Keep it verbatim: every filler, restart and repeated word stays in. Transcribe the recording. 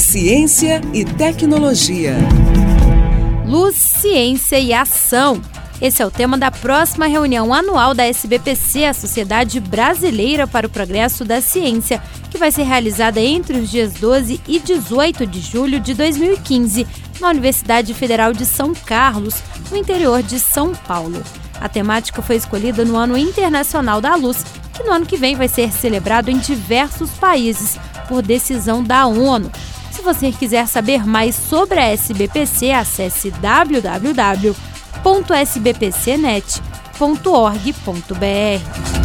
Ciência e tecnologia. Luz, ciência e ação. Esse é o tema da próxima reunião anual da S B P C, a Sociedade Brasileira para o Progresso da Ciência, que vai ser realizada entre os dias doze e dezoito de julho de dois mil e quinze, na Universidade Federal de São Carlos, no interior de São Paulo. A temática foi escolhida no Ano Internacional da Luz, que no ano que vem vai ser celebrado em diversos países, por decisão da ONU. Se você quiser saber mais sobre a S B P C, acesse w w w ponto s b p c net ponto org ponto b r.